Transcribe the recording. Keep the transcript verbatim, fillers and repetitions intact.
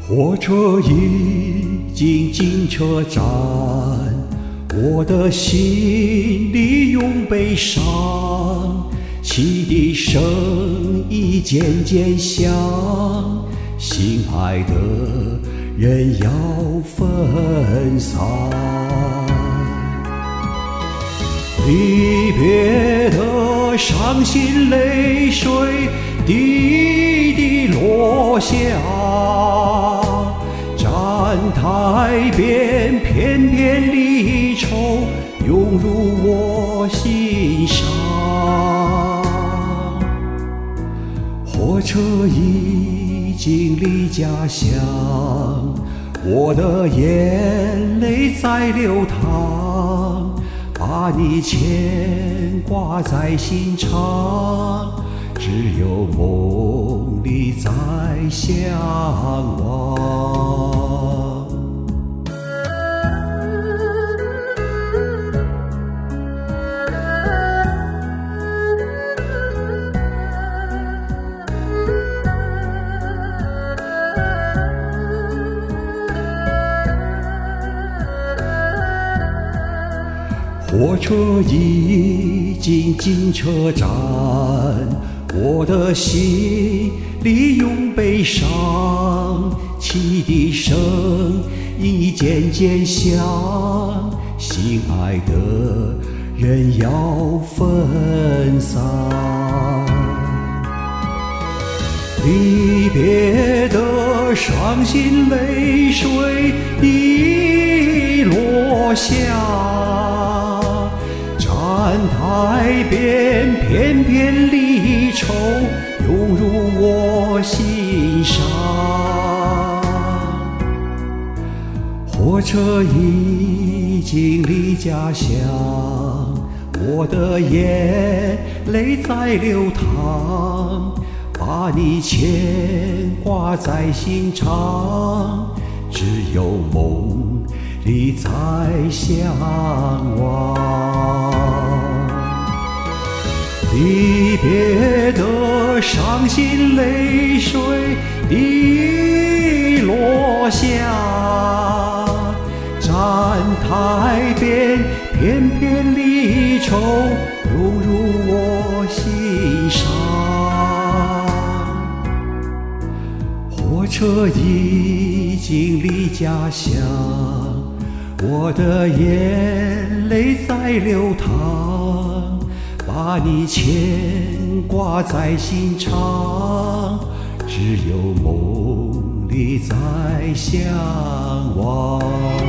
火车已经进车站，我的心里涌悲伤，汽笛声已渐渐响，心爱的人要分散。离别的伤心泪水滴滴落下，站台边片片离愁涌入我心上。火车已经离家乡，我的眼泪在流淌，把你牵挂在心肠，只有梦里在相望。火车已经进车站，我的心里涌悲伤，汽笛声已渐渐响，心爱的人要分散。离别的伤心泪水已落下，站台边片片离愁涌入我心上。火车已经离家乡，我的眼泪在流淌，把你牵挂在心肠，只有梦里在相望。离别的伤心泪水滴落下，站台边片片离愁涌入我心上。火车已经离家乡，我的眼泪在流淌，把你牵挂在心肠，只有梦里在相望。